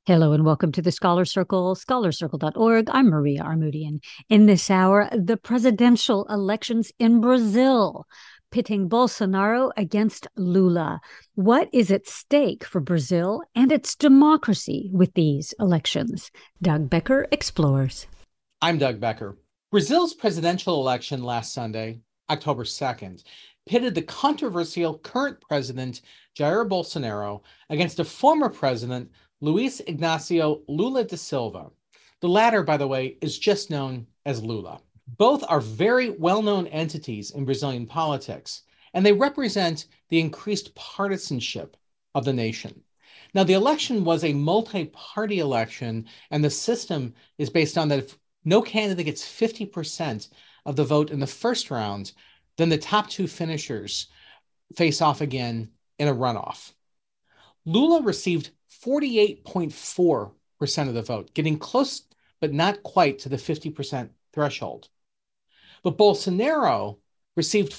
Hello and welcome to the Scholar Circle, scholarcircle.org. I'm Maria Armoudian. In this hour, the presidential elections in Brazil, pitting Bolsonaro against Lula. What is at stake for Brazil and its democracy with these elections? Doug Becker explores. I'm Doug Becker. Brazil's presidential election last Sunday, October 2nd, pitted the controversial current president, Jair Bolsonaro, against a former president, Luiz Inácio Lula da Silva. The latter, by the way, is just known as Lula. Both are very well-known entities in Brazilian politics, and they represent the increased partisanship of the nation. Now, the election was a multi-party election, and the system is based on that if no candidate gets 50% of the vote in the first round, then the top two finishers face off again in a runoff. Lula received 48.4% of the vote, getting close but not quite to the 50% threshold. But Bolsonaro received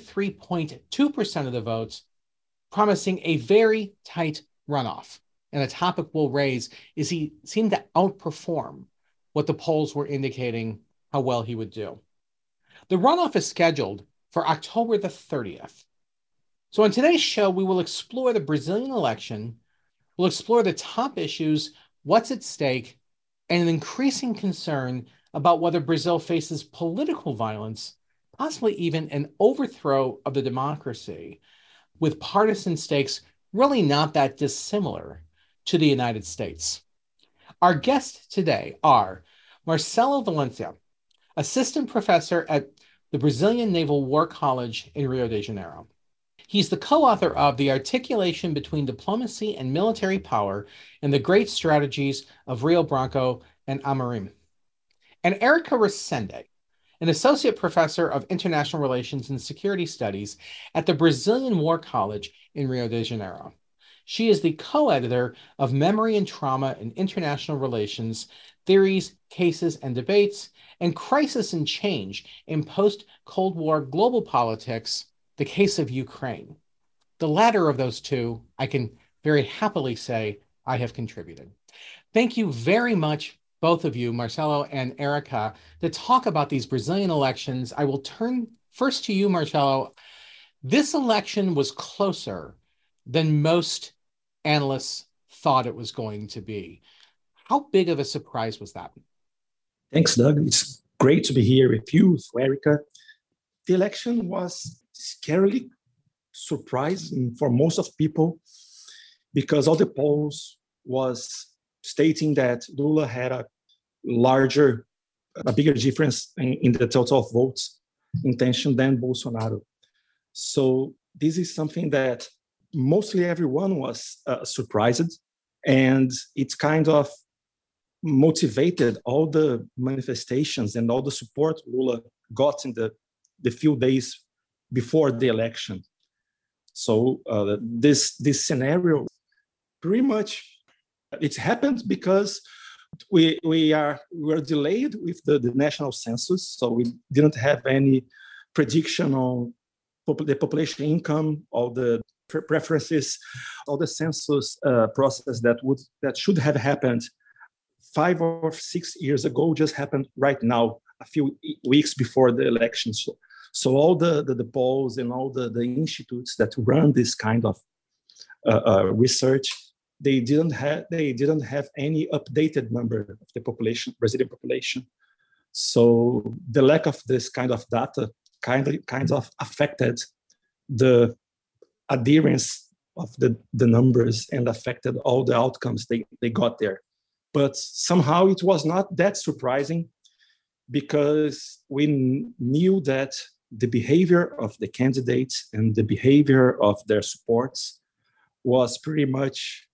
43.2% of the votes, promising a very tight runoff. And a topic we'll raise is he seemed to outperform what the polls were indicating how well he would do. The runoff is scheduled for October the 30th. So on today's show, we will explore the Brazilian election. We'll explore the top issues, what's at stake, and an increasing concern about whether Brazil faces political violence, possibly even an overthrow of the democracy, with partisan stakes really not that dissimilar to the United States. Our guests today are Marcelo Valencia, assistant professor at the Brazilian Naval War College in Rio de Janeiro. He's the co-author of The Articulation Between Diplomacy and Military Power and the Great Strategies of Rio Branco and Amorim. And Erica Resende, an associate professor of international relations and security studies at the Brazilian War College in Rio de Janeiro. She is the co-editor of Memory and Trauma in International Relations, Theories, Cases, and Debates, and Crisis and Change in Post-Cold War Global Politics, The Case of Ukraine. The latter of those two, I can very happily say I have contributed. Thank you very much, both of you, Marcelo and Erica, to talk about these Brazilian elections. I will turn first to you, Marcelo. This election was closer than most analysts thought it was going to be. How big of a surprise was that? Thanks, Doug. It's great to be here with you, Erica. The election was scarily surprising for most of people because all the polls was stating that Lula had a bigger difference in the total of votes intention than Bolsonaro. So this is something that mostly everyone was surprised, and it kind of motivated all the manifestations and all the support Lula got in the few days before the election. So this scenario pretty much it happened because we were delayed with the national census, so we didn't have any prediction on the population income, all the preferences, all the census process that should have happened 5 or 6 years ago just happened right now, a few weeks before the election. So all the polls and all the institutes that run this kind of research, they didn't have any updated number of the population, Brazilian population. So the lack of this kind of data kind of affected the adherence of the numbers and affected all the outcomes they got there. But somehow it was not that surprising because we knew that the behavior of the candidates and the behavior of their supports was pretty much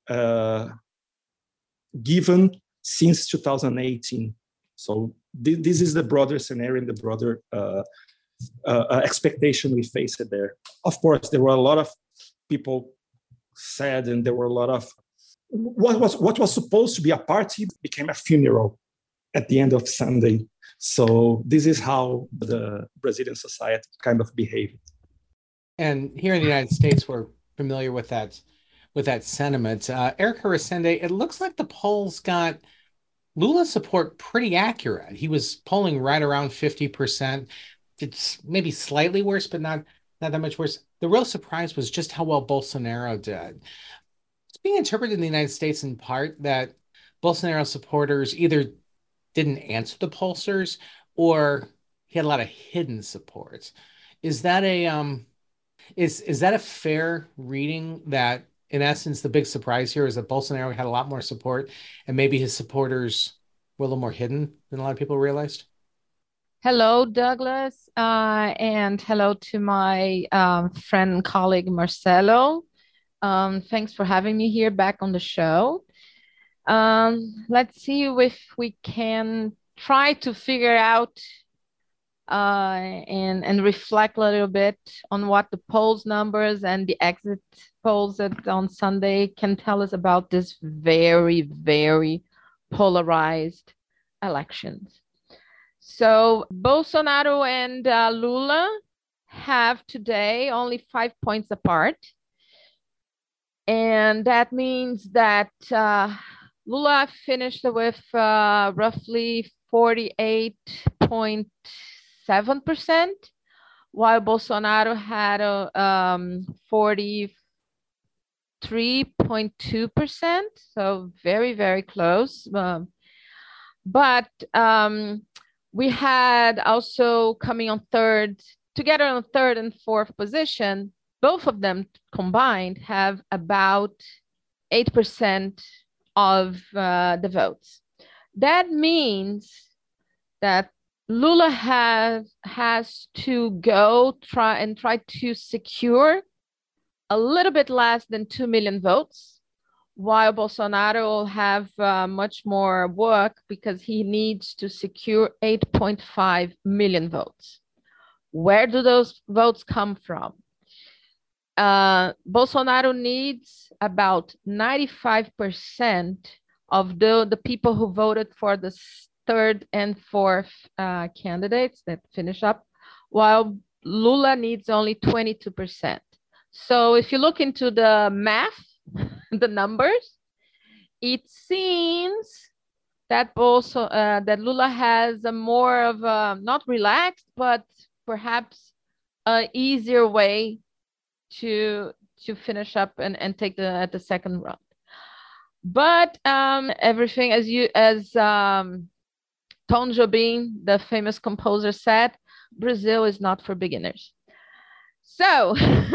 given since 2018. So this is the broader scenario and the broader expectation we faced there. Of course, there were a lot of people sad, and there were a lot of what was supposed to be a party became a funeral at the end of Sunday. So this is how the Brazilian society kind of behaved. And here in the United States, we're familiar with that with that sentiment. Erica Resende, it looks like the polls got Lula's support pretty accurate. He was polling right around 50%. It's maybe slightly worse, but not that much worse. The real surprise was just how well Bolsonaro did. It's being interpreted in the United States in part that Bolsonaro supporters either didn't answer the pollsters or he had a lot of hidden support. Is that a fair reading that in essence the big surprise here is that Bolsonaro had a lot more support and maybe his supporters were a little more hidden than a lot of people realized? Hello, Douglas, and hello to my friend and colleague Marcelo. Thanks for having me here back on the show. Let's see if we can try to figure out and reflect a little bit on what the polls numbers and the exit polls on Sunday can tell us about this very, very polarized elections. So Bolsonaro and Lula have today only 5 points apart. And that means that Lula finished with roughly 48.7%, while Bolsonaro had 43.2%. So very, very close. But we had also coming on third, together on third and fourth position, both of them combined have about 8% of the votes. That means that Lula has to try to secure a little bit less than 2 million votes, while Bolsonaro will have much more work because he needs to secure 8.5 million votes. Where do those votes come from? Bolsonaro needs about 95% of the people who voted for the third and fourth candidates that finish up, while Lula needs only 22%. So if you look into the math, the numbers, it seems that that Lula has a more of a, not relaxed, but perhaps an easier way to finish up and take the second round. But everything, as Tom Jobim, the famous composer, said, Brazil is not for beginners. So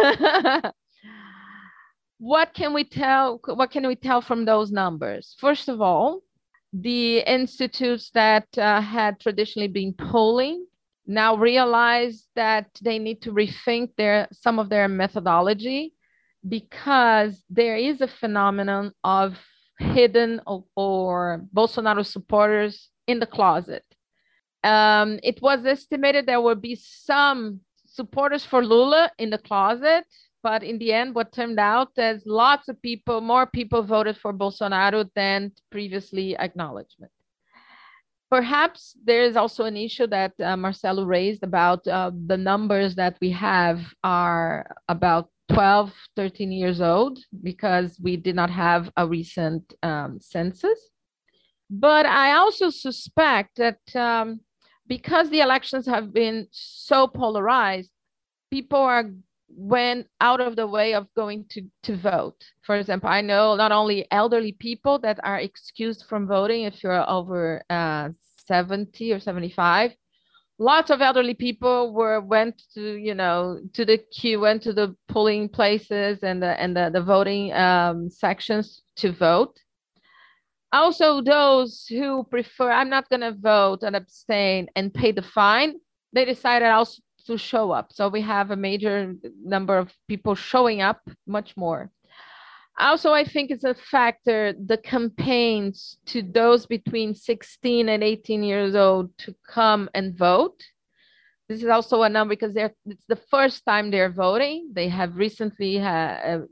what can we tell from those numbers? First of all, the institutes that had traditionally been polling now realize that they need to rethink some of their methodology, because there is a phenomenon of hidden or Bolsonaro supporters in the closet. It was estimated there would be some supporters for Lula in the closet, but in the end, what turned out is lots of people, more people voted for Bolsonaro than previously acknowledged. Perhaps there is also an issue that Marcelo raised about the numbers that we have are about 12, 13 years old, because we did not have a recent census. But I also suspect that because the elections have been so polarized, people went out of the way of going to vote. For example, I know not only elderly people that are excused from voting if you're over 70 or 75. Lots of elderly people went to the queue, went to the polling places and the voting sections to vote. Also, those who prefer, I'm not going to vote and abstain and pay the fine, they decided also to show up. So we have a major number of people showing up, much more. Also, I think it's a factor, the campaigns to those between 16 and 18 years old to come and vote. This is also a number because it's the first time they're voting. They have recently had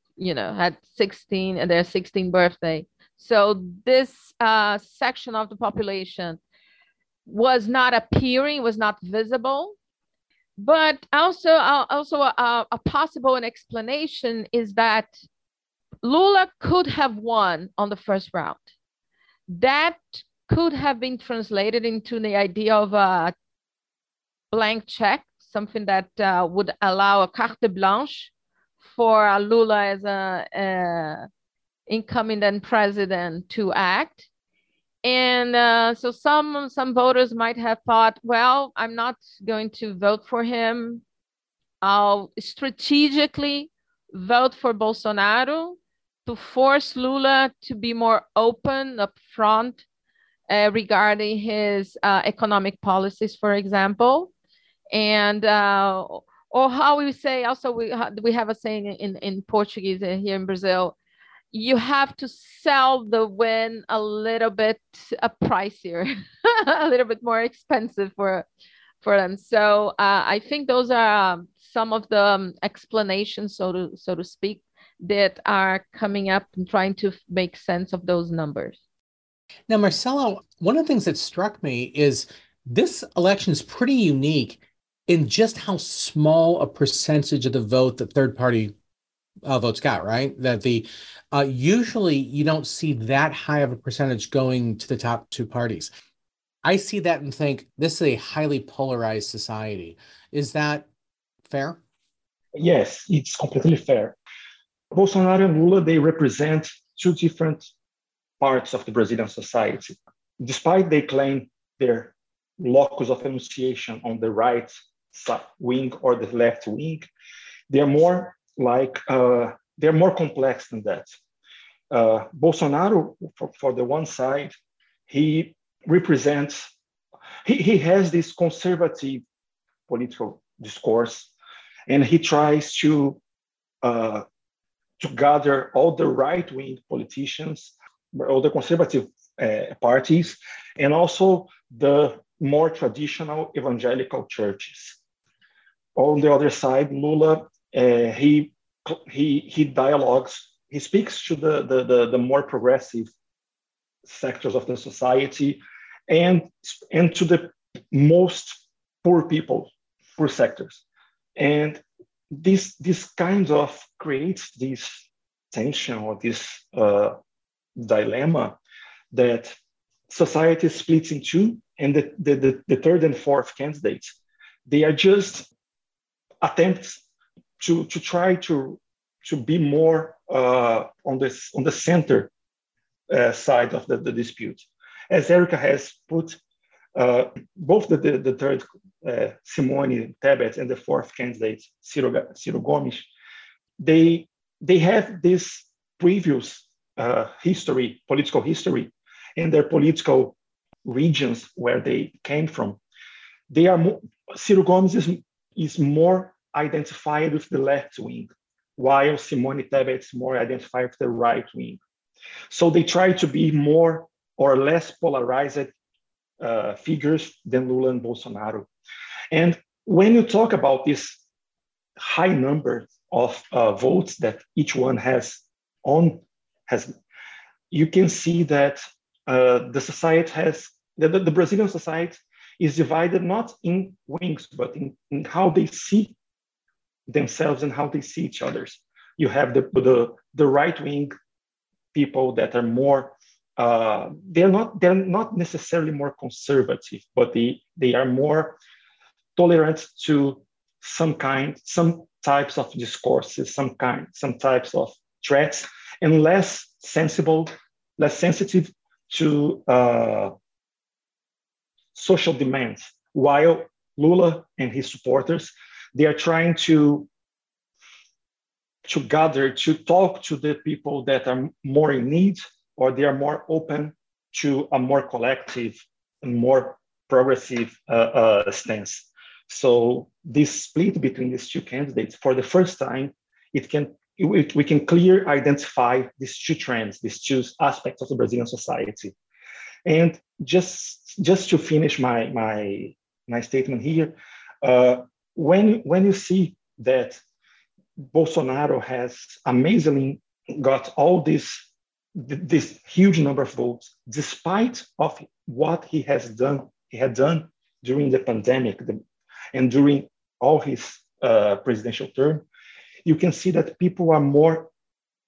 16 and their 16th birthday. So this section of the population was not appearing, was not visible. But also a possible explanation is that Lula could have won on the first round. That could have been translated into the idea of a blank check, something that would allow a carte blanche for Lula as a incoming then president to act. And so some voters might have thought, well, I'm not going to vote for him. I'll strategically vote for Bolsonaro to force Lula to be more open upfront regarding his economic policies, for example. And or how we say, also we have a saying in Portuguese here in Brazil, you have to sell the win a little bit pricier, a little bit more expensive for them. So I think those are some of the explanations, so to speak, that are coming up and trying to make sense of those numbers. Now, Marcelo, one of the things that struck me is this election is pretty unique in just how small a percentage of the vote that third-party votes got, right? That the usually you don't see that high of a percentage going to the top two parties. I see that and think this is a highly polarized society. Is that fair? Yes, it's completely fair. Bolsonaro and Lula, they represent two different parts of the Brazilian society. Despite they claim their locus of enunciation on the right wing or the left wing, they're more like, they're more complex than that. Bolsonaro, for the one side, he represents, he has this conservative political discourse, and he tries to gather all the right-wing politicians, all the conservative parties, and also the more traditional evangelical churches. On the other side, Lula, he dialogues, he speaks to the more progressive sectors of the society and to the most poor people, poor sectors. And this kind of creates this tension or this dilemma that society splits in two, and the third and fourth candidates, they are just attempts to try to be more on the center side of the dispute. As Erica has put, both the third Simone Tebet and the fourth candidate Ciro Gomes, they have this previous history, political history, in their political regions where they came from. They are Ciro Gomes is more identified with the left wing, while Simone Tebet is more identified with the right wing. So they try to be more or less polarized figures than Lula and Bolsonaro. And when you talk about this high number of votes that each one has, you can see that the society has, the Brazilian society is divided not in wings, but in how they see themselves and how they see each other. You have the right wing people that are more, they're not necessarily more conservative, but they are more tolerant to some types of discourses, some types of threats, and less sensitive to social demands. While Lula and his supporters, they are trying to gather, to talk to the people that are more in need, or they are more open to a more collective and more progressive stance. So this split between these two candidates, for the first time, we can clearly identify these two trends, these two aspects of the Brazilian society. And just to finish my statement here, when you see that Bolsonaro has amazingly got all this huge number of votes, despite of what he had done during the pandemic and during all his presidential term, you can see that people are more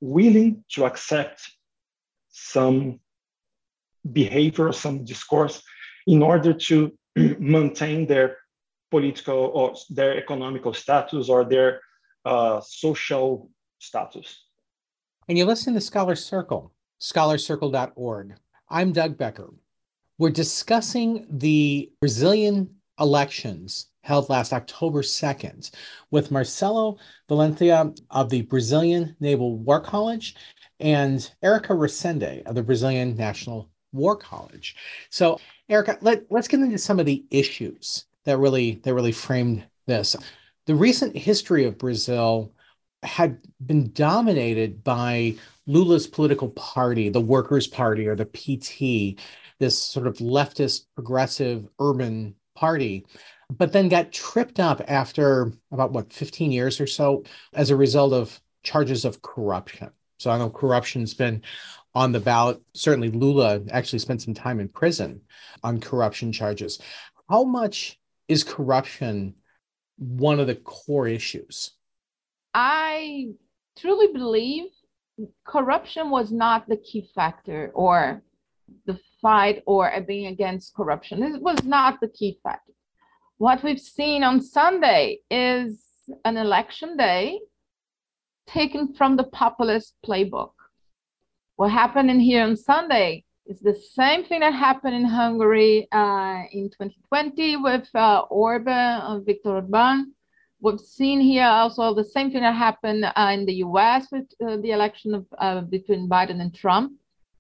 willing to accept some behavior, some discourse in order to maintain their political or their economical status or their social status. And you listen to Scholar Circle, scholarcircle.org. I'm Doug Becker. We're discussing the Brazilian elections held last October 2nd with Marcelo Valencia of the Brazilian Naval War College and Erica Resende of the Brazilian National War College. So, Erica, let's get into some of the issues that really framed this. The recent history of Brazil had been dominated by Lula's political party, the Workers' Party, or the PT, this sort of leftist, progressive, urban party, but then got tripped up after about, 15 years or so as a result of charges of corruption. So I know corruption's been on the ballot. Certainly Lula actually spent some time in prison on corruption charges. How much is corruption one of the core issues? I truly believe corruption was not the key factor or the fight or being against corruption. It was not the key factor. What we've seen on Sunday is an election day taken from the populist playbook. What happened in here on Sunday is the same thing that happened in Hungary in 2020 with Viktor Orban. We've seen here also the same thing that happened in the US with the election between Biden and Trump.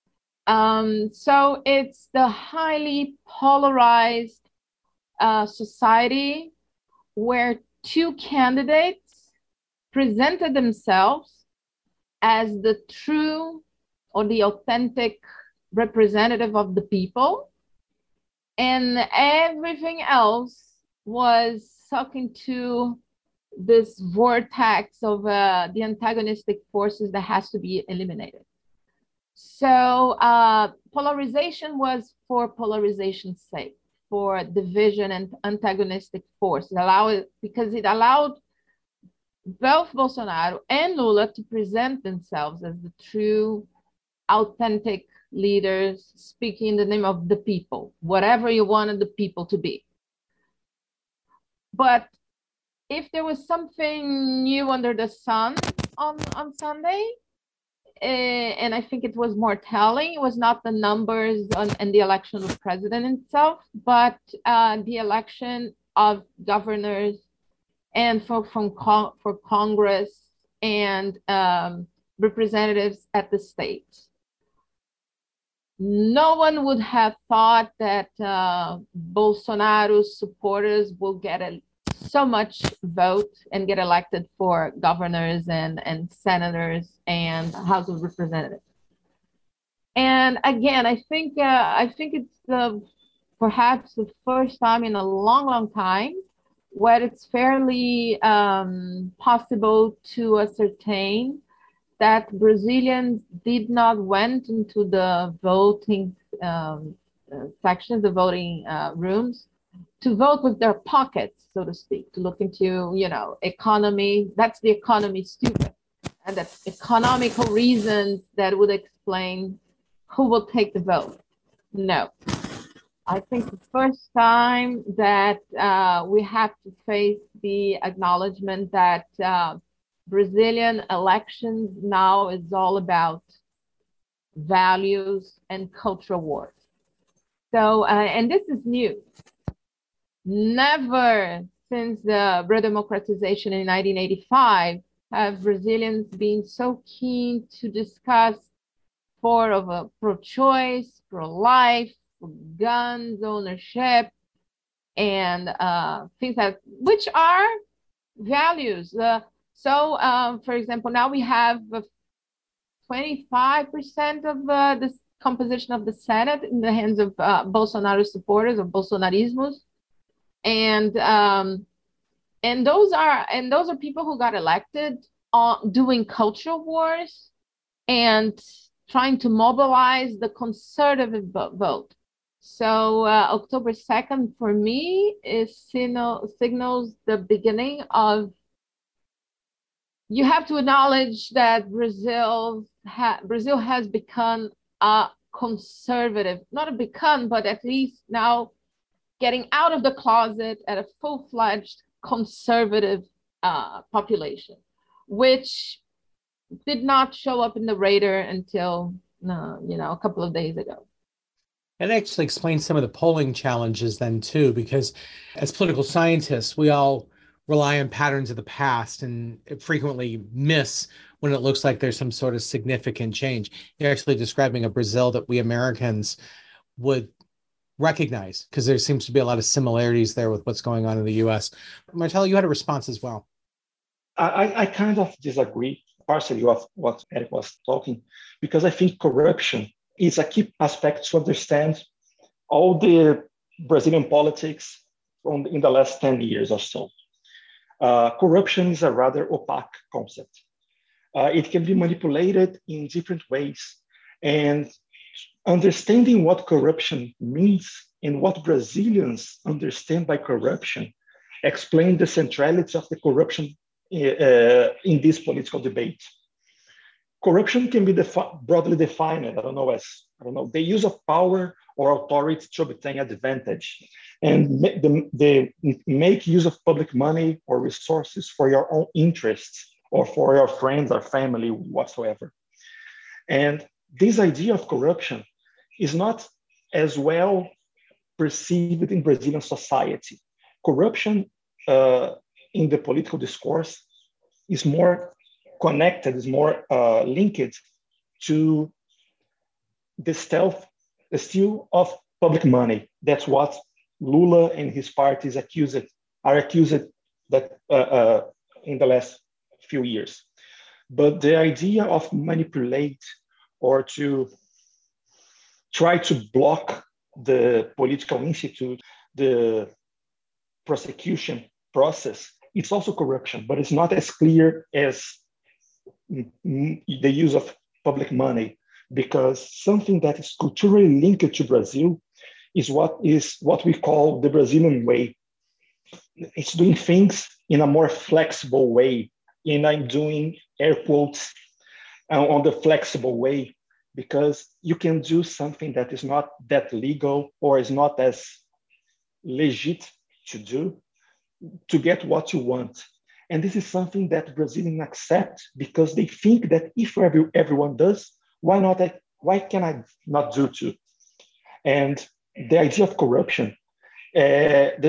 So it's the highly polarized society where two candidates presented themselves as the true or the authentic representative of the people, and everything else was sucked into this vortex of the antagonistic forces that has to be eliminated. So polarization was for polarization's sake, for division and antagonistic force. Because it allowed both Bolsonaro and Lula to present themselves as the true, authentic leaders speaking in the name of the people, whatever you wanted the people to be. But if there was something new under the sun on Sunday, and I think it was more telling, it was not the numbers and the election of the president itself, but the election of governors and for Congress and representatives at the states. No one would have thought that Bolsonaro's supporters will get so much vote and get elected for governors and senators and House of Representatives. And again, I think it's perhaps the first time in a long time where it's fairly possible to ascertain that Brazilians did not went into the voting sections, the voting rooms, to vote with their pockets, so to speak, to look into, economy. That's the economy stupid. And that's economical reasons that would explain who will take the vote. No. I think the first time that we have to face the acknowledgement that Brazilian elections now is all about values and cultural wars. So, and this is new. Never since the redemocratization in 1985 have Brazilians been so keen to discuss pro-choice, pro-life, guns ownership, and things which are values. For example, now we have 25% of the composition of the Senate in the hands of Bolsonaro supporters or Bolsonarismos, and those are people who got elected doing cultural wars and trying to mobilize the conservative vote. So October 2nd for me signals the beginning of you have to acknowledge that Brazil has become a conservative, not a become, but at least now getting out of the closet at a full-fledged conservative population, which did not show up in the radar until a couple of days ago. It actually explains some of the polling challenges then too, because as political scientists, we all rely on patterns of the past and frequently miss when it looks like there's some sort of significant change. You're actually describing a Brazil that we Americans would recognize, because there seems to be a lot of similarities there with what's going on in the US. Marcelo, you had a response as well. I kind of disagree partially with what Eric was talking, because I think corruption is a key aspect to understand all the Brazilian politics in the last 10 years or so. Corruption is a rather opaque concept. It can be manipulated in different ways, and understanding what corruption means and what Brazilians understand by corruption explain the centrality of the corruption in this political debate. Corruption can be broadly defined, the use of power or authority to obtain advantage, and they make use of public money or resources for your own interests or for your friends or family whatsoever. And this idea of corruption is not as well perceived in Brazilian society. Corruption in the political discourse is more connected, is more linked to the steal of public money. That's what Lula and his party are accused that in the last few years. But the idea of manipulate or to try to block the political institute, the prosecution process, it's also corruption, but it's not as clear as the use of public money, because something that is culturally linked to Brazil is what we call the Brazilian way. It's doing things in a more flexible way, and I'm doing air quotes on the flexible way, because you can do something that is not that legal or is not as legit to do to get what you want. And this is something that Brazilians accept because they think that if everyone does, why can I not do too? And the idea of corruption, the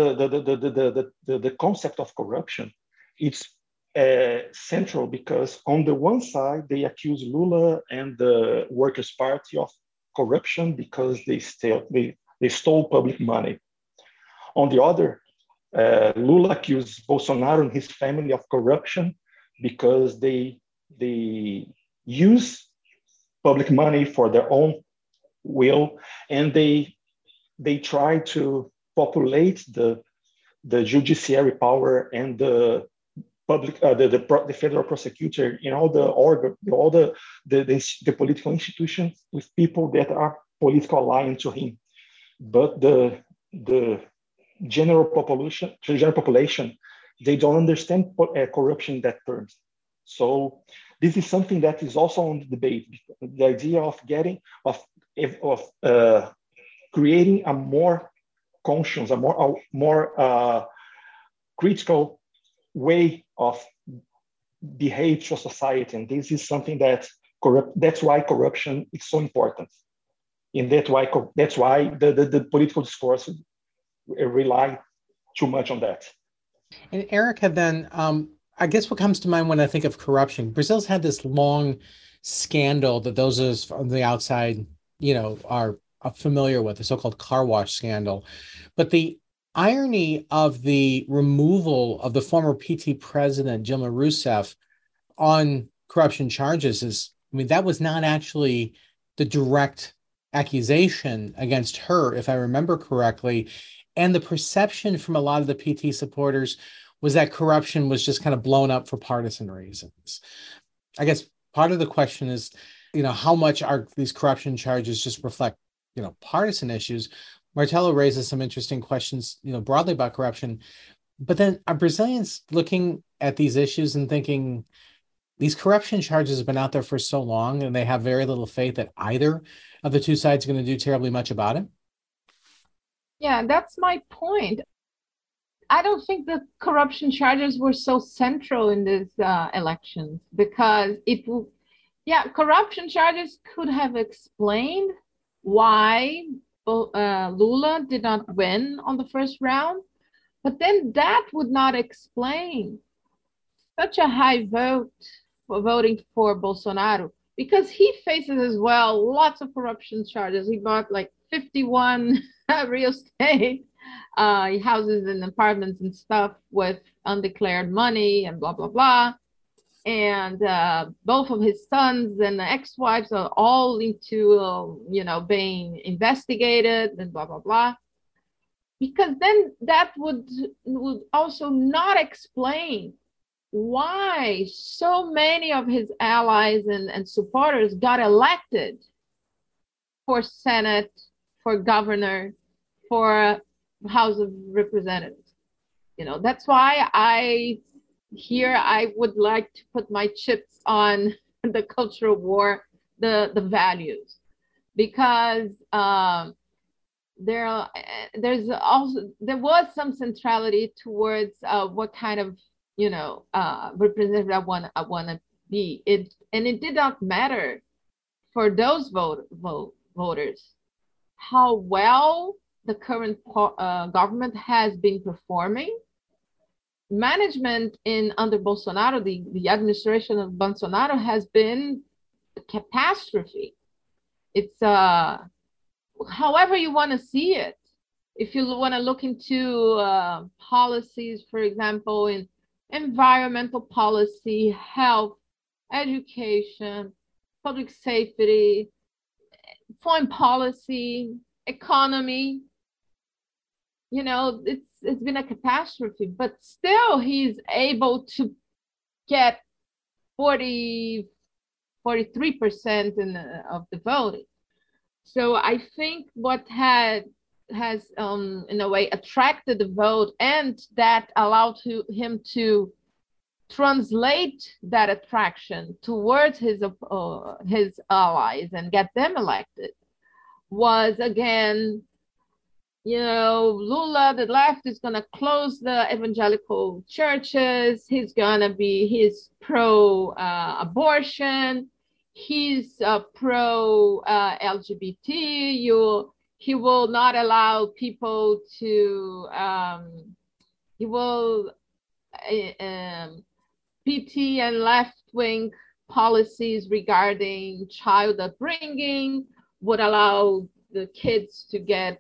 concept of corruption, it's central because on the one side, they accuse Lula and the Workers' Party of corruption because they stole public money. On the other, Lula accused Bolsonaro and his family of corruption because they use public money for their own will, and they try to populate the judiciary power and the public, the federal prosecutor, all the political institutions with people that are political aligned to him. But the general population, they don't understand corruption in that terms. So this is something that is also on the debate. The idea of creating a more conscious, a more critical way of behave to society, and this is something that's why corruption is so important, and that's why the political discourse rely too much on that. And Erica, then, I guess what comes to mind when I think of corruption, Brazil's had this long scandal that those of us from the outside, are familiar with, the so-called car wash scandal. But the irony of the removal of the former PT president, Dilma Rousseff, on corruption charges is, that was not actually the direct accusation against her, if I remember correctly. And the perception from a lot of the PT supporters was that corruption was just kind of blown up for partisan reasons. I guess part of the question is, how much are these corruption charges just reflect, partisan issues? Marcelo raises some interesting questions, broadly about corruption. But then are Brazilians looking at these issues and thinking these corruption charges have been out there for so long, and they have very little faith that either of the two sides are going to do terribly much about it? Yeah, that's my point. I don't think the corruption charges were so central in these elections, because corruption charges could have explained why Lula did not win on the first round, but then that would not explain such a high vote for voting for Bolsonaro, because he faces as well lots of corruption charges. He bought like 51 real estate houses and apartments and stuff with undeclared money and blah, blah, blah. And both of his sons and ex-wives are all into, being investigated and blah, blah, blah. Because then that would also not explain why so many of his allies and supporters got elected for Senate, for governor, for House of Representatives. That's why I would like to put my chips on the cultural war, the values, because there was some centrality towards what kind of representative I want to be. It did not matter for those voters how well the current government has been performing. Management under Bolsonaro, the administration of Bolsonaro, has been a catastrophe. It's however you want to see it. If you want to look into policies, for example, in environmental policy, health, education, public safety, foreign policy, economy, it's been a catastrophe, but still he's able to get 43% of the vote. So I think what has in a way attracted the vote, and that allowed him to translate that attraction towards his allies and get them elected, was again, Lula, the left, is going to close the evangelical churches. He's pro-abortion. He's pro-LGBT. He will not allow people to, he will, PT and left-wing policies regarding child upbringing would allow the kids to get,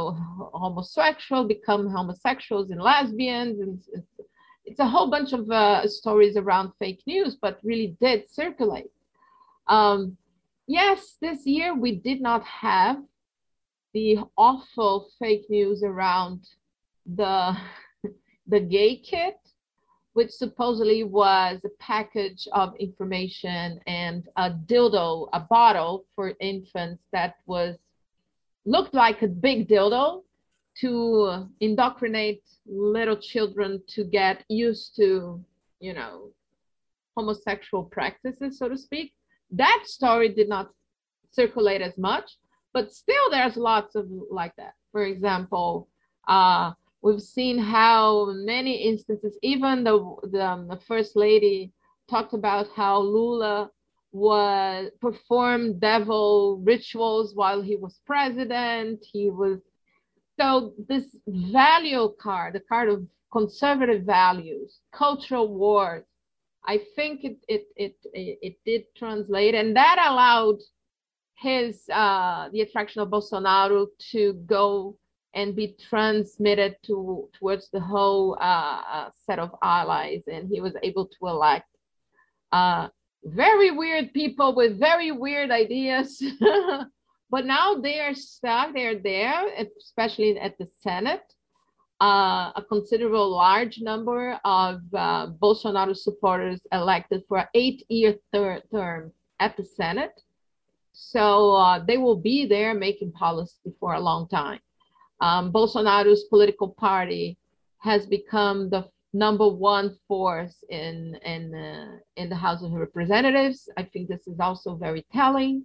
become homosexuals and lesbians. And it's a whole bunch of stories around fake news, but really did circulate. Yes, this year we did not have the awful fake news around the gay kit, which supposedly was a package of information and a dildo, a bottle for infants that looked like a big dildo to indoctrinate little children to get used to, homosexual practices, so to speak. That story did not circulate as much, but still there's lots of like that. For example, we've seen how many instances, even the First Lady talked about how Lula performed devil rituals while he was president. So this value card, the card of conservative values, cultural wars, I think it did translate, and that allowed the attraction of Bolsonaro to go and be transmitted towards the whole set of allies, and he was able to elect very weird people with very weird ideas. But now they are stuck. They're there, especially at the Senate. A considerable large number of Bolsonaro supporters elected for an 8-year term at the Senate. So they will be there making policy for a long time. Bolsonaro's political party has become the number one force in the House of Representatives. I think this is also very telling.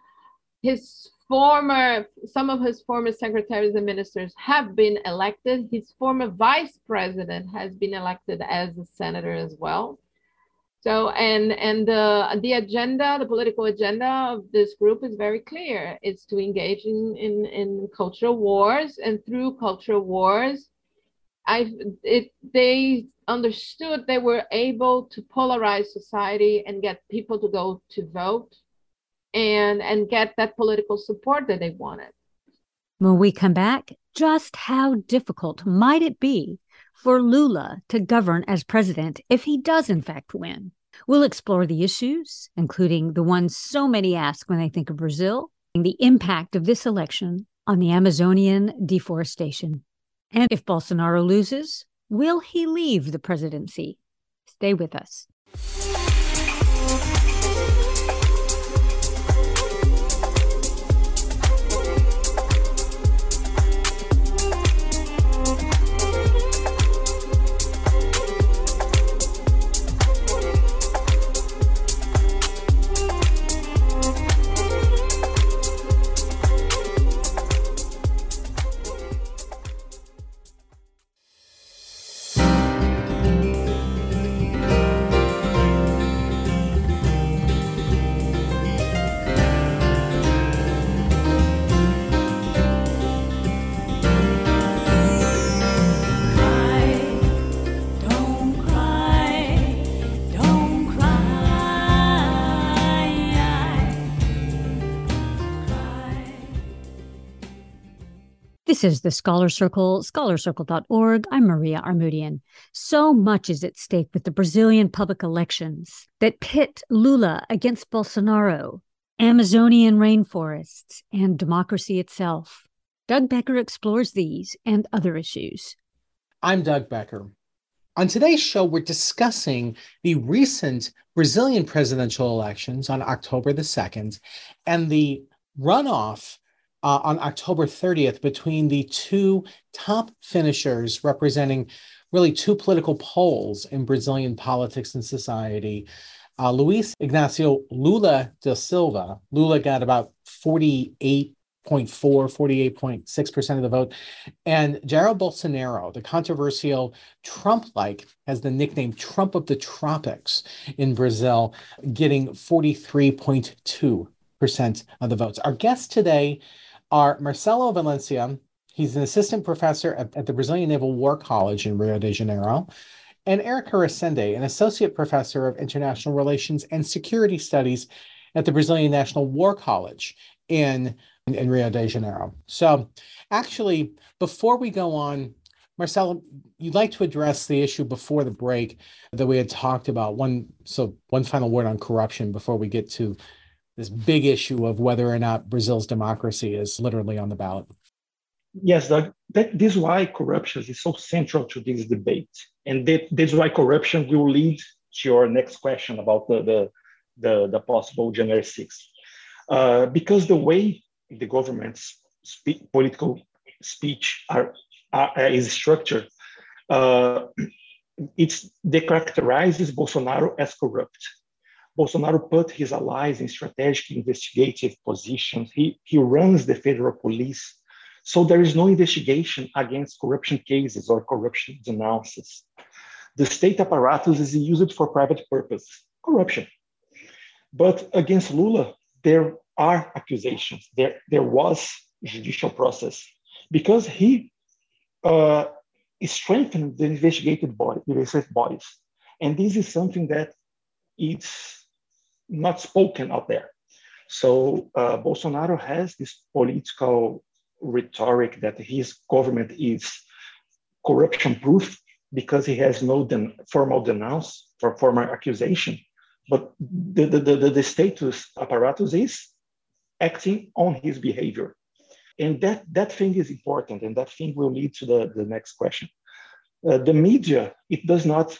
Some of his former secretaries and ministers have been elected. His former vice president has been elected as a senator as well. So, and the agenda, the political agenda of this group is very clear. It's to engage in cultural wars, and through cultural wars, they understood they were able to polarize society and get people to go to vote and get that political support that they wanted. When we come back, just how difficult might it be for Lula to govern as president if he does in fact win? We'll explore the issues, including the ones so many ask when they think of Brazil, and the impact of this election on the Amazonian deforestation. And if Bolsonaro loses, will he leave the presidency? Stay with us. This is the Scholar Circle, scholarcircle.org. I'm Maria Armoudian. So much is at stake with the Brazilian public elections that pit Lula against Bolsonaro, Amazonian rainforests, and democracy itself. Doug Becker explores these and other issues. I'm Doug Becker. On today's show, we're discussing the recent Brazilian presidential elections on October the 2nd and the runoff on October 30th between the two top finishers representing really two political poles in Brazilian politics and society. Luiz Inácio Lula da Silva. Lula got about 48.6% of the vote. And Jair Bolsonaro, the controversial Trump-like, has the nickname Trump of the Tropics in Brazil, getting 43.2% of the votes. Our guests today are Marcelo Valencia. He's an assistant professor at the Brazilian Naval War College in Rio de Janeiro, and Erica Resende, an associate professor of international relations and security studies at the Brazilian National War College in Rio de Janeiro. So actually, before we go on, Marcelo, you'd like to address the issue before the break that we had talked about. One final word on corruption before we get to this big issue of whether or not Brazil's democracy is literally on the ballot. Yes, Doug, this is why corruption is so central to this debate. And that's why corruption will lead to your next question about the possible January 6th. Because the way the government's political speech is structured, they characterizes Bolsonaro as corrupt. Bolsonaro put his allies in strategic investigative positions. He runs the federal police. So there is no investigation against corruption cases or corruption denounces. The state apparatus is used for private purposes, corruption. But against Lula, there are accusations. There was a judicial process because he strengthened the investigative bodies. And this is something that it's not spoken out there. So Bolsonaro has this political rhetoric that his government is corruption-proof because he has no formal denounce or formal accusation. But the status apparatus is acting on his behavior. And that thing is important, and that thing will lead to the next question. The media, it does not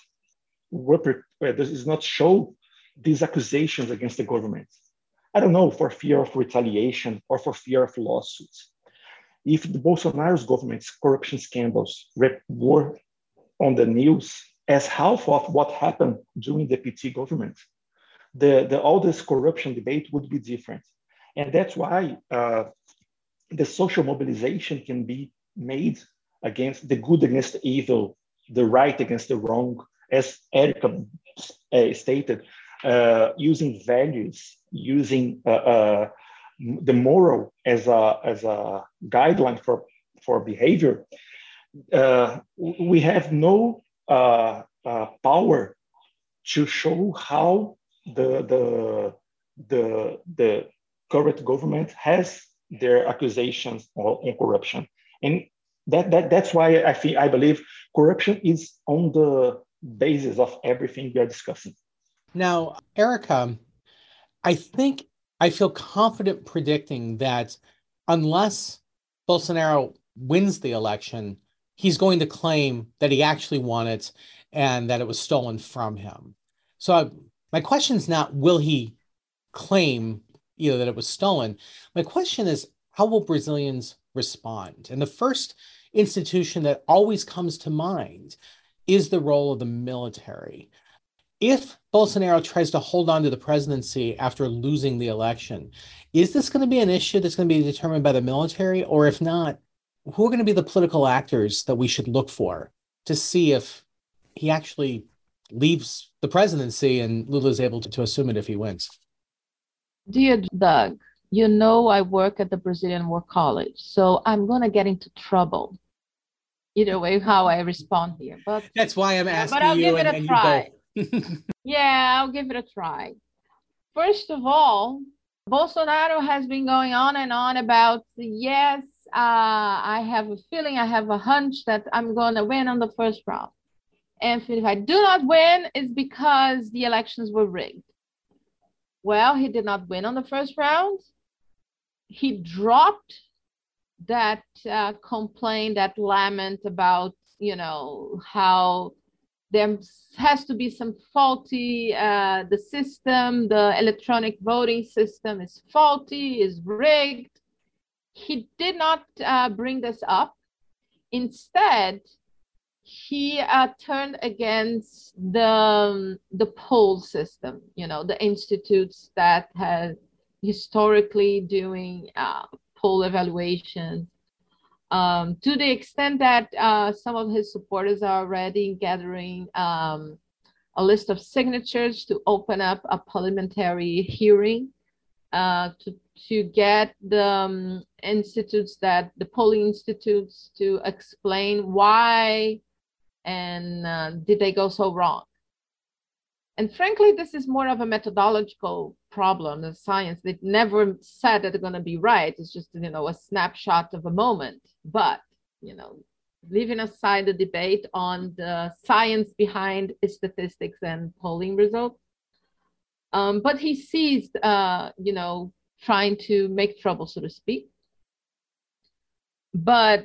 show these accusations against the government. I don't know, for fear of retaliation or for fear of lawsuits. If the Bolsonaro's government's corruption scandals were on the news as half of what happened during the PT government, all this corruption debate would be different. And that's why the social mobilization can be made against the good against the evil, the right against the wrong, as Erica stated, using values, using the moral as a guideline for behavior. We have no power to show how the current government has their accusations on corruption, and that's why I believe corruption is on the basis of everything we are discussing. Now, Erica, I think I feel confident predicting that unless Bolsonaro wins the election, he's going to claim that he actually won it and that it was stolen from him. So my question is not, will he claim that it was stolen? My question is, how will Brazilians respond? And the first institution that always comes to mind is the role of the military. If Bolsonaro tries to hold on to the presidency after losing the election, is this going to be an issue that's going to be determined by the military? Or if not, who are going to be the political actors that we should look for to see if he actually leaves the presidency and Lula is able to assume it if he wins? Dear Doug, you know I work at the Brazilian War College, so I'm going to get into trouble either way how I respond here. But that's why I'm asking but I'll you, give it a try. Yeah, I'll give it a try. First of all, Bolsonaro has been going on and on about, yes, I have a feeling, I have a hunch that I'm going to win on the first round. And if I do not win, it's because the elections were rigged. Well, he did not win on the first round. He dropped that complaint, that lament about, how there has to be some faulty, the system, the electronic voting system is faulty, is rigged. He did not bring this up. Instead, he turned against the poll system, the institutes that have historically doing poll evaluations, to the extent that some of his supporters are already gathering a list of signatures to open up a parliamentary hearing to get the institutes, the polling institutes, to explain why and did they go so wrong. And frankly, this is more of a methodological problem than science. They never said that they're going to be right. It's just, a snapshot of a moment. But, leaving aside the debate on the science behind statistics and polling results, but he ceased, trying to make trouble, so to speak. But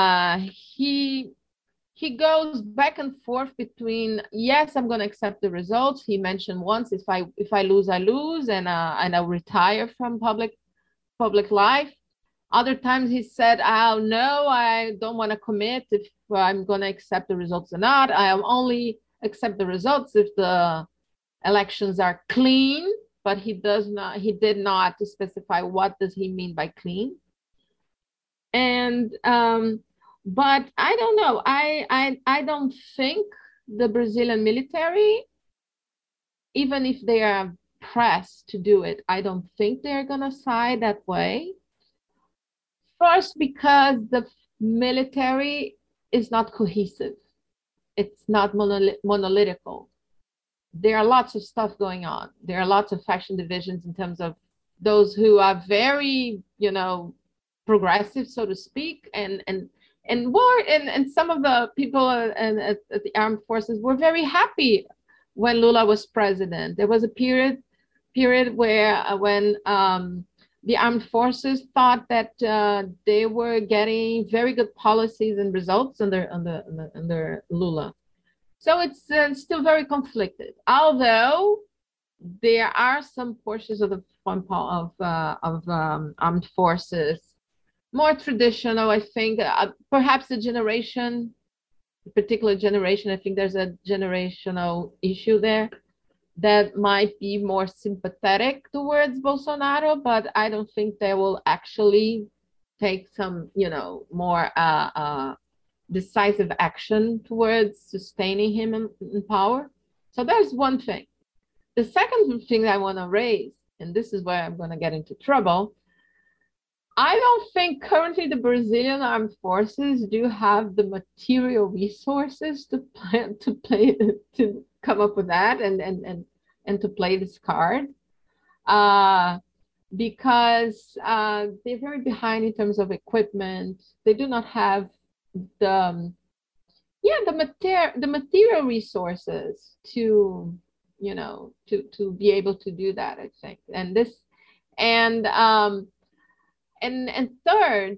he goes back and forth between, yes, I'm going to accept the results. He mentioned once, if I lose, I lose, and I'll retire from public life. Other times he said, oh no, I don't want to commit if I'm going to accept the results or not. I'll only accept the results if the elections are clean, but he did not specify what does he mean by clean. And but I don't know. I don't think the Brazilian military, even if they are pressed to do it, I don't think they're going to side that way. First, because the military is not cohesive. It's not monolithical. There are lots of stuff going on. There are lots of faction divisions in terms of those who are very, progressive, so to speak, and some of the people at the armed forces were very happy when Lula was president. There was a period where when the armed forces thought that they were getting very good policies and results under Lula. So it's still very conflicted. Although there are some portions of the armed forces more traditional, I think, perhaps a generation particular generation, I think there's a generational issue there that might be more sympathetic towards Bolsonaro, but I don't think they will actually take some, more decisive action towards sustaining him in power. So there's one thing. The second thing I want to raise, and this is where I'm going to get into trouble, I don't think currently the Brazilian armed forces do have the material resources to come up with that and to play this card, because they're very behind in terms of equipment. They do not have the material resources to be able to do that, I think. And third,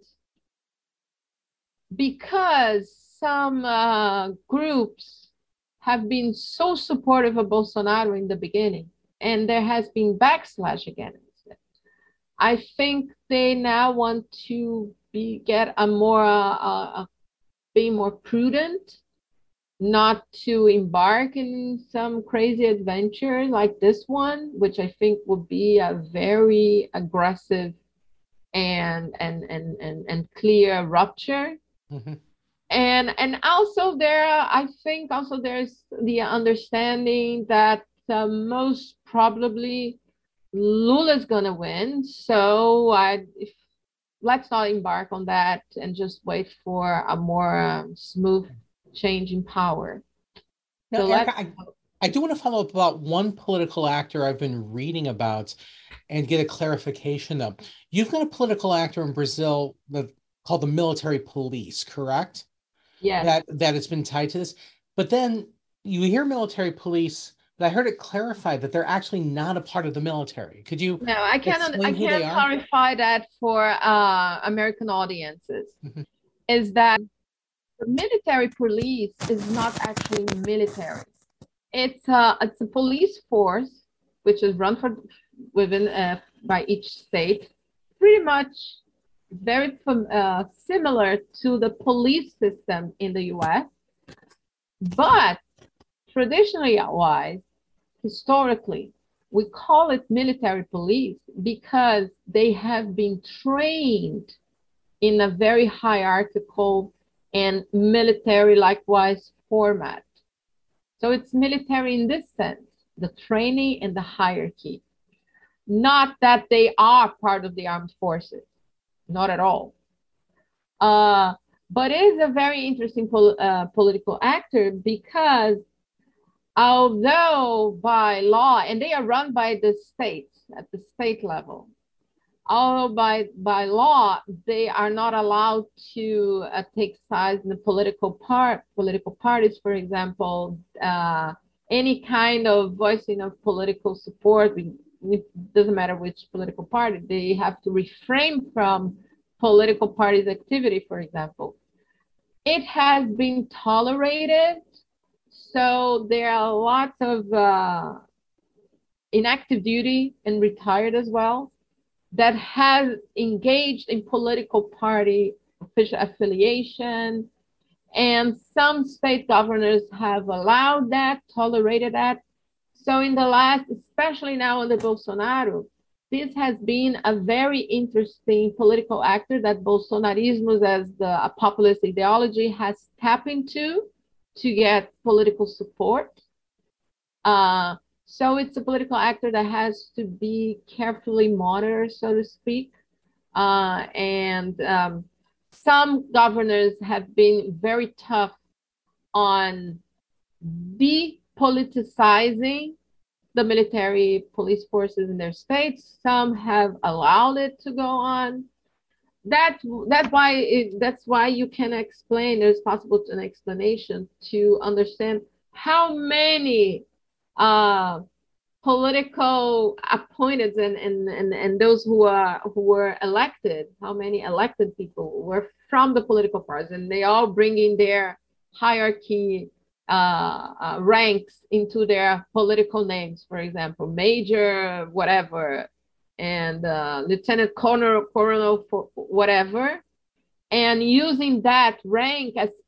because some groups have been so supportive of Bolsonaro in the beginning, and there has been backslash against it, I think they now want to be more prudent, not to embark in some crazy adventure like this one, which I think would be a very aggressive and clear rupture. Mm-hmm. And also I think also there's the understanding that most probably Lula's gonna win. So let's not embark on that and just wait for a more smooth change in power. Now, so Erica, I do want to follow up about one political actor I've been reading about and get a clarification of. You've got a political actor in Brazil called the military police, correct? Yes. That it's been tied to this. But then you hear military police, but I heard it clarified that they're actually not a part of the military. Could you? No, I can't clarify that for American audiences. Mm-hmm. Is that the military police is not actually military. It's a police force which is run by each state, pretty much very similar to the police system in the US, but traditionally wise, historically, we call it military police because they have been trained in a very hierarchical and military likewise format. So it's military in this sense, the training and the hierarchy. Not that they are part of the armed forces, not at all. But it is a very interesting political actor because although by law, and they are run by the states at the state level, although by law, they are not allowed to take sides in the political parties, for example, any kind of voicing of political support, it doesn't matter which political party, they have to refrain from political parties' activity, for example. It has been tolerated, so there are lots of inactive duty and retired as well that has engaged in political party official affiliation, and some state governors have allowed that, tolerated that. So in the last, especially now under Bolsonaro, this has been a very interesting political actor that Bolsonarismo as a populist ideology has tapped into to get political support. So it's a political actor that has to be carefully monitored, so to speak. Some governors have been very tough on depoliticizing the military police forces in their states. Some have allowed it to go on. That's why you can explain, there's possible an explanation to understand how many political appointed and those who were elected, how many elected people were from the political parties, and they all bringing their hierarchy ranks into their political names, for example, major, whatever, and lieutenant colonel for whatever, and using that rank as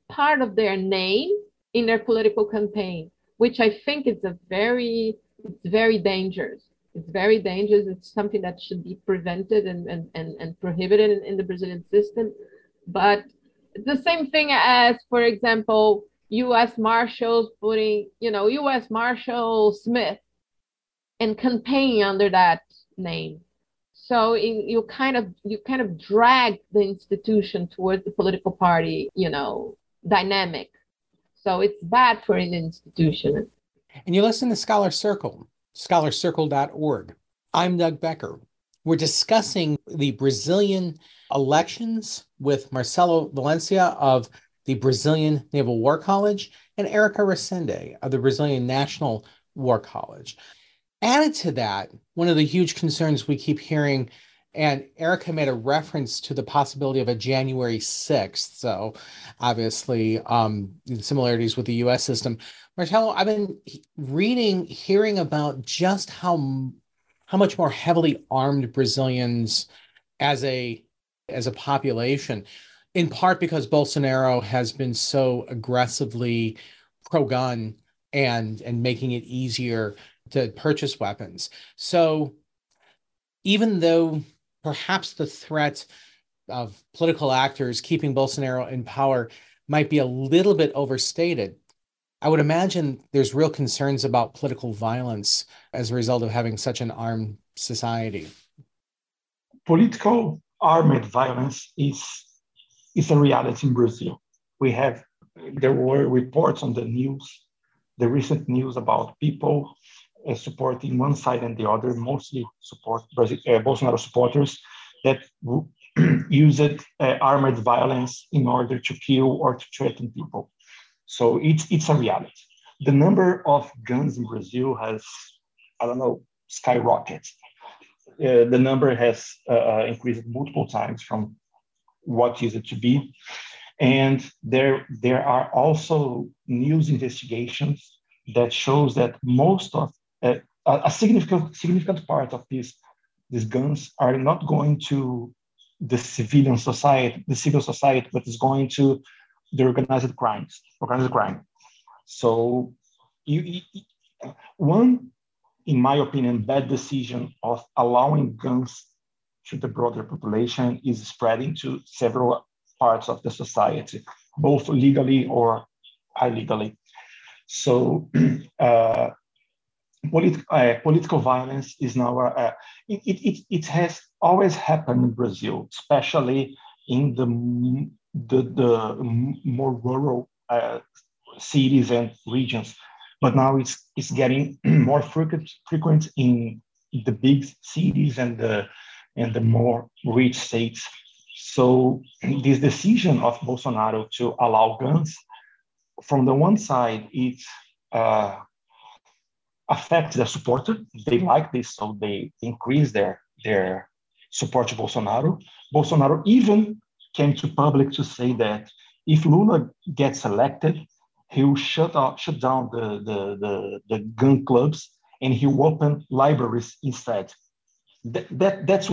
part of their name in their political campaign, which I think is it's very dangerous. It's very dangerous. It's something that should be prevented and prohibited in the Brazilian system. But the same thing as, for example, U.S. Marshals putting, U.S. Marshal Smith and campaign under that name. So you kind of drag the institution towards the political party, dynamic. So it's bad for an institution. And you listen to Scholar Circle, scholarcircle.org. I'm Doug Becker. We're discussing the Brazilian elections with Marcelo Valencia of the Brazilian Naval War College and Erica Resende of the Brazilian National War College. Added to that, one of the huge concerns we keep hearing, and Erica made a reference to the possibility of a January 6th. So obviously, the similarities with the US system. Marcelo, I've been hearing about just how much more heavily armed Brazilians as a population, in part because Bolsonaro has been so aggressively pro-gun and making it easier to purchase weapons. So even though perhaps the threat of political actors keeping Bolsonaro in power might be a little bit overstated, I would imagine there's real concerns about political violence as a result of having such an armed society. Political armed violence is a reality in Brazil. There were reports on the news, the recent news about people supporting one side and the other, mostly Bolsonaro supporters that used armed violence in order to kill or to threaten people. So it's a reality. The number of guns in Brazil has, skyrocketed. The number has increased multiple times from what used it to be. And there are also news investigations that shows that most of a significant part of these guns are not going to the civil society, but is going to the organized crime. So one, in my opinion, bad decision of allowing guns to the broader population is spreading to several parts of the society, both legally or illegally. So political violence is now, it has always happened in Brazil, especially in the more rural cities and regions. But now it's getting more frequent in the big cities and the more rich states. So this decision of Bolsonaro to allow guns, from the one side, it affects their supporters. They like this, so they increase their support to Bolsonaro. Bolsonaro even came to public to say that if Lula gets elected, he will shut down the gun clubs and he will open libraries instead. That's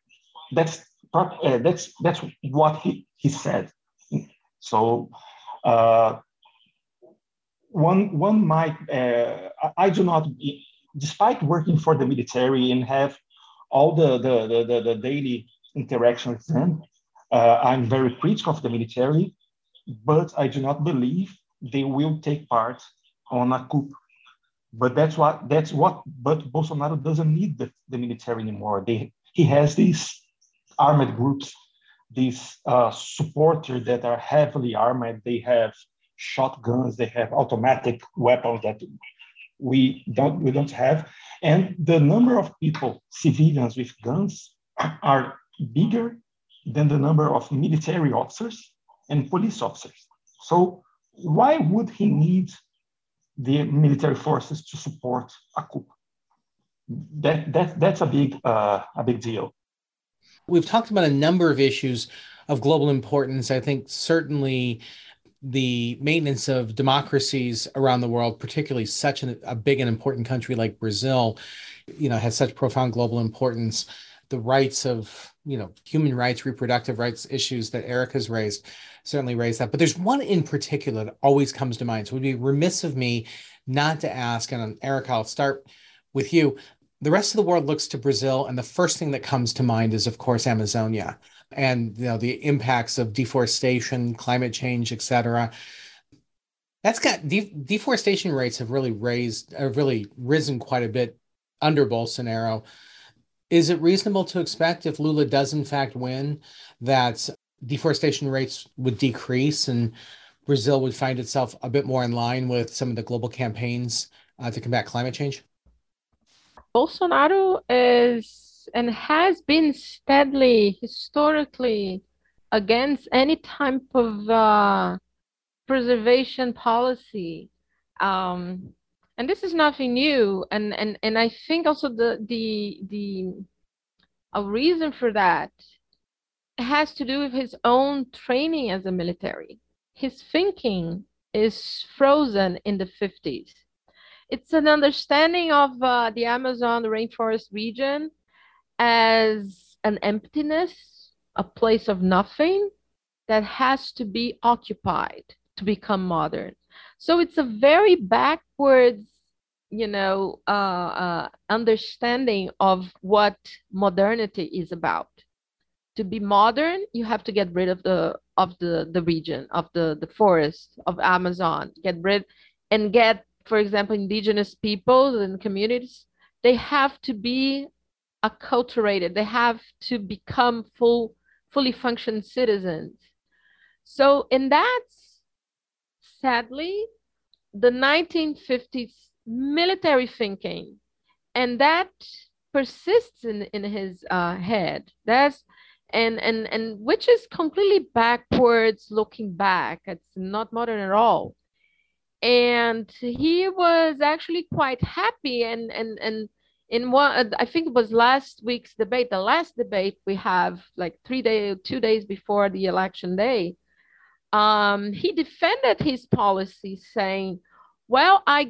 what he said. So one might I do not, despite working for the military and have all the daily interaction with them, I'm very critical of the military, but I do not believe they will take part on a coup. But but Bolsonaro doesn't need the military anymore. He has these armed groups, these supporters that are heavily armed. They have shotguns, they have automatic weapons that we don't have. And the number of people, civilians with guns, are bigger than the number of military officers and police officers. So why would he need the military forces to support a coup? That's a big deal. We've talked about a number of issues of global importance. I think certainly the maintenance of democracies around the world, particularly such a big and important country like Brazil, has such profound global importance. The rights of, human rights, reproductive rights issues that Erica's raised. certainly raised that. But there's one in particular that always comes to mind. So it would be remiss of me not to ask, and Eric, I'll start with you. The rest of the world looks to Brazil, and the first thing that comes to mind is, of course, Amazonia and the impacts of deforestation, climate change, et cetera. That's got deforestation rates have really risen quite a bit under Bolsonaro. Is it reasonable to expect, if Lula does in fact win, that deforestation rates would decrease and Brazil would find itself a bit more in line with some of the global campaigns to combat climate change? Bolsonaro is and has been steadily, historically, against any type of preservation policy. And this is nothing new. And I think also a reason for that has to do with his own training as a military. His thinking is frozen in the 50s. It's an understanding of the Amazon rainforest region as an emptiness, a place of nothing that has to be occupied to become modern. So it's a very backwards, understanding of what modernity is about. To be modern, you have to get rid of the region, of the forest, of Amazon, get, for example, indigenous peoples and communities. They have to be acculturated. They have to become fully functioning citizens. So in that, sadly, the 1950s military thinking, and that persists in his head. And which is completely backwards looking back. It's not modern at all. And he was actually quite happy. And in one, I think it was last week's debate, the last debate we have, like 2 days before the election day, he defended his policy, saying, well, I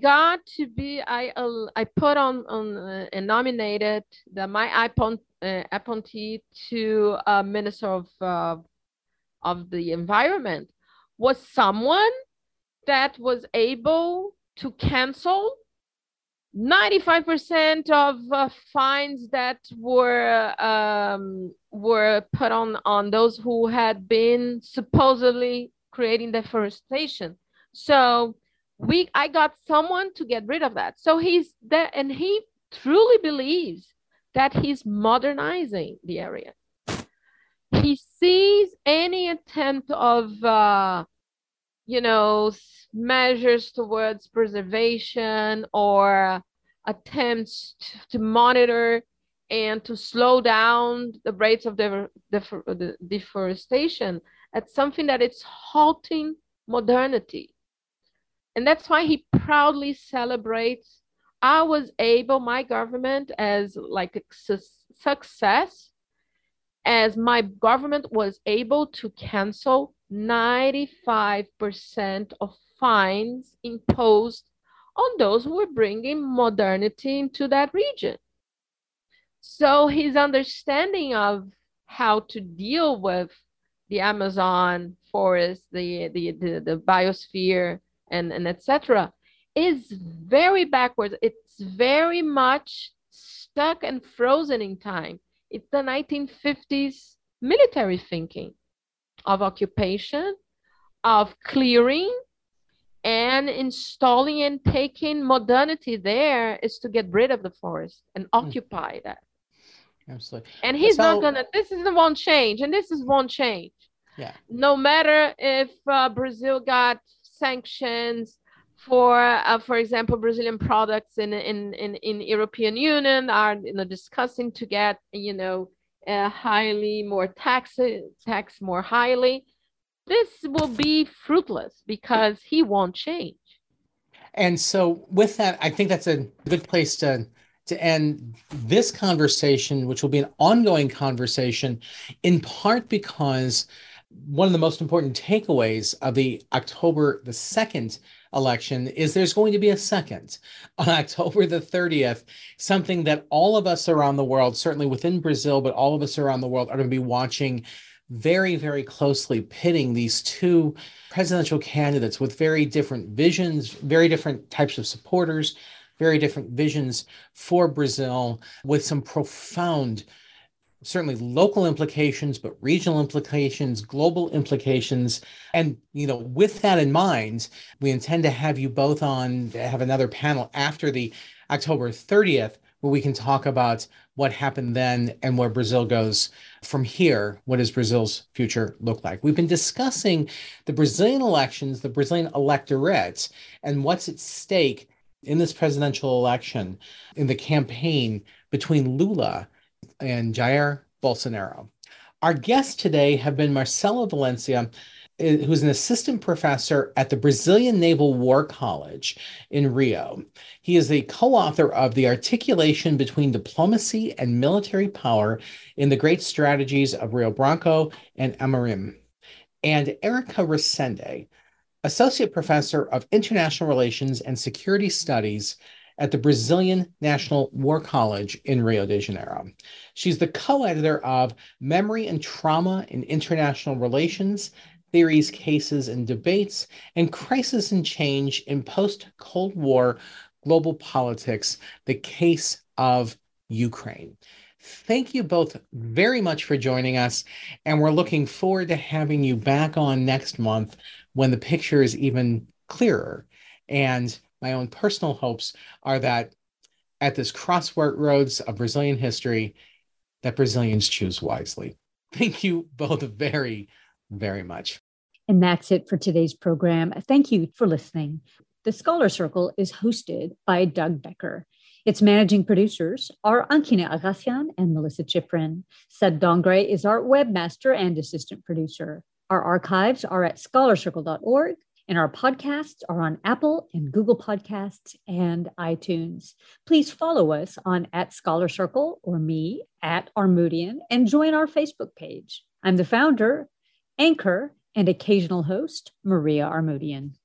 put on and nominated my appointee to Minister of the Environment was someone that was able to cancel 95% of fines that were put on those who had been supposedly creating deforestation. So I got someone to get rid of that. So he's there, and he truly believes that he's modernizing the area. He sees any attempt of measures towards preservation or attempts to monitor and to slow down the rates of the deforestation as something that it's halting modernity. And that's why he proudly celebrates, my government as like a success, as my government was able to cancel 95% of fines imposed on those who were bringing modernity into that region. So his understanding of how to deal with the Amazon forest, the biosphere, and etc., is very backwards. It's very much stuck and frozen in time. It's the 1950s military thinking of occupation, of clearing, and installing and taking modernity there is to get rid of the forest and occupy that. Absolutely. And he's not gonna, won't change, and won't change. Yeah. No matter if Brazil got sanctions for example, Brazilian products in European Union are discussing to get highly more tax more highly. This will be fruitless because he won't change. And so with that, I think that's a good place to end this conversation, which will be an ongoing conversation, in part because one of the most important takeaways of the October the 2nd election is there's going to be a second on October the 30th, something that all of us around the world, certainly within Brazil, but all of us around the world are going to be watching very, very closely pitting these two presidential candidates with very different visions, very different types of supporters, very different visions for Brazil, with some profound, certainly local implications, but regional implications, global implications. And, with that in mind, we intend to have you both on, have another panel after the October 30th, where we can talk about what happened then and where Brazil goes from here. What does Brazil's future look like? We've been discussing the Brazilian elections, the Brazilian electorate, and what's at stake in this presidential election, in the campaign between Lula and Jair Bolsonaro. Our guests today have been Marcelo Valencia, who's an assistant professor at the Brazilian Naval War College in Rio. He is the co-author of The Articulation Between Diplomacy and Military Power in the Great Strategies of Rio Branco and Amorim. And Erica Resende, associate professor of international relations and security studies at the Brazilian National War College in Rio de Janeiro. She's the co-editor of Memory and Trauma in International Relations, Theories, Cases, and Debates, and Crisis and Change in Post-Cold War Global Politics, the Case of Ukraine. Thank you both very much for joining us, and we're looking forward to having you back on next month when the picture is even clearer. And my own personal hopes are that at this crossroads of Brazilian history, that Brazilians choose wisely. Thank you both very, very much. And that's it for today's program. Thank you for listening. The Scholar Circle is hosted by Doug Becker. Its managing producers are Ankina Agassian and Melissa Chiprin. Sed Dongre is our webmaster and assistant producer. Our archives are at scholarcircle.org, and our podcasts are on Apple and Google Podcasts and iTunes. Please follow us on @ScholarCircle or me @Armudian and join our Facebook page. I'm the founder, anchor, and occasional host, Maria Armudian.